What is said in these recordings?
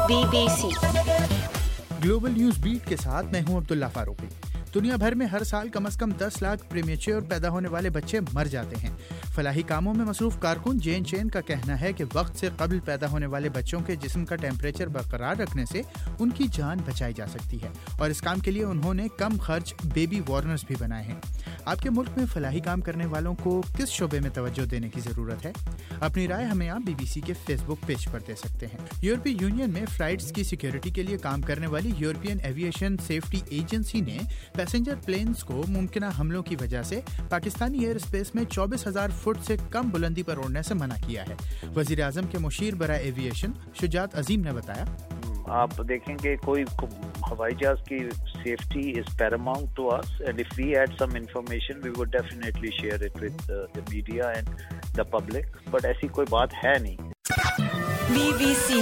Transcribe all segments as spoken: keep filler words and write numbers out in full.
Be B C global news beat کے ساتھ میں ہوں عبداللہ فاروقی۔ دنیا بھر میں ہر سال کم از کم دس لاکھ پریمیچور پیدا ہونے والے بچے مر جاتے ہیں۔ فلاحی کاموں میں مصروف کارکن جین چین کا کہنا ہے کہ وقت سے قبل پیدا ہونے والے بچوں کے جسم کا ٹیمپریچر برقرار رکھنے سے ان کی جان بچائی جا سکتی ہے، اور اس کام کے لیے انہوں نے کم خرچ بیبی وارنرز بھی بنائے ہیں۔ آپ کے ملک میں فلاحی کام کرنے والوں کو کس شعبے میں توجہ دینے کی ضرورت ہے؟ اپنی رائے ہمیں آپ بی بی سی کے فیس بک پیج پر دے سکتے ہیں۔ یورپی یونین میں فلائٹس کی سیکیورٹی کے لیے کام کرنے والی یورپین ایویشن سیفٹی ایجنسی نے پیسنجر پلینز کو ممکنہ حملوں کی وجہ سے پاکستانی ایئر اسپیس میں چوبیس ہزار فٹ سے کم بلندی پر اڑنے سے منع کیا ہے۔ وزیر اعظم کے مشیر برائے ایویشن شجاعت عظیم نے بتایا، آپ دیکھیں کہ کوئی ہوائی جہاز کی safety is paramount to us, and if we had some information we would definitely share it with the media and the public, but ایسی کوئی بات ہے نہیں۔ بی بی سی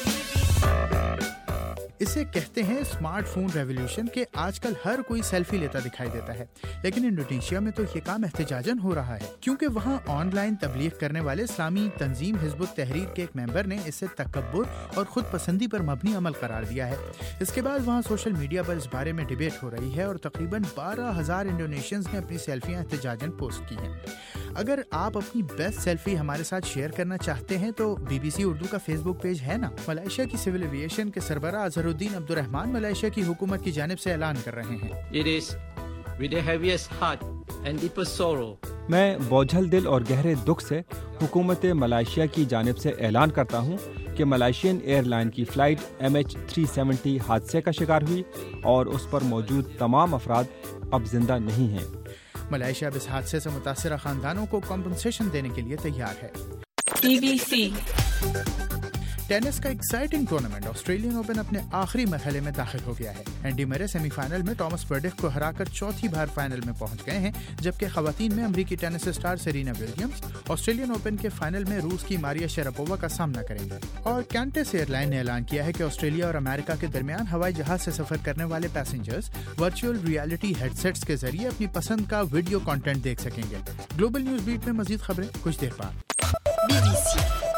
اسے کہتے ہیں اسمارٹ فون ریولیوشن کہ آج کل ہر کوئی سیلفی لیتا دکھائی دیتا ہے، لیکن انڈونیشیا میں تو یہ کام احتجاجاً ہو رہا ہے، کیونکہ وہاں آن لائن تبلیغ کرنے والے اسلامی تنظیم حزب التحریر کے ایک ممبر نے اسے تکبر اور خود پسندی پر مبنی عمل قرار دیا ہے۔ اس کے بعد وہاں سوشل میڈیا پر اس بارے میں ڈیبیٹ ہو رہی ہے اور تقریباً بارہ ہزار انڈونیشینز نے اپنی سیلفیاں احتجاجاً پوسٹ کی ہیں۔ اگر آپ اپنی بیسٹ سیلفی ہمارے ساتھ شیئر کرنا چاہتے ہیں تو بی بی سی اردو کا فیس بک پیج ہے نا۔ ملائیشیا کی سول ایویشن کے سربراہ اظہر الدین عبد الرحمان ملائیشیا کی حکومت کی جانب سے اعلان کر رہے ہیں، It is with the heaviest heart and deepest sorrow میں بوجھل دل اور گہرے دکھ سے حکومت ملائیشیا کی جانب سے اعلان کرتا ہوں کہ ملائیشین ایئر لائن کی flight M H three seventy حادثے کا شکار ہوئی اور اس پر موجود تمام افراد اب زندہ نہیں ہیں۔ ملائیشیا اب اس حادثے سے متاثرہ خاندانوں کو کمپنسیشن دینے کے لیے تیار ہے۔ بی بی سی ٹینس کا ایکسائٹنگ ٹورنامنٹ آسٹریلین اوپن اپنے آخری مرحلے میں داخل ہو گیا ہے۔ اینڈی مرے سیمی فائنل میں ٹامس برڈک کو ہرا کر چوتھی بار فائنل میں پہنچ گئے ہیں، جبکہ خواتین میں امریکی tennis star Serena Williams Australian open کے فائنل میں روس کی ماریا شراپووا کا سامنا کریں گے۔ اور کینٹس ایئر لائن نے اعلان کیا ہے کہ آسٹریلیا اور امریکہ کے درمیان ہوائی جہاز سے سفر کرنے والے passengers virtual reality headsets کے ذریعے اپنی پسند کا ویڈیو کانٹینٹ دیکھ سکیں گے۔ گلوبل نیوز بیٹ میں مزید خبریں کچھ دیر بعد۔ Be B C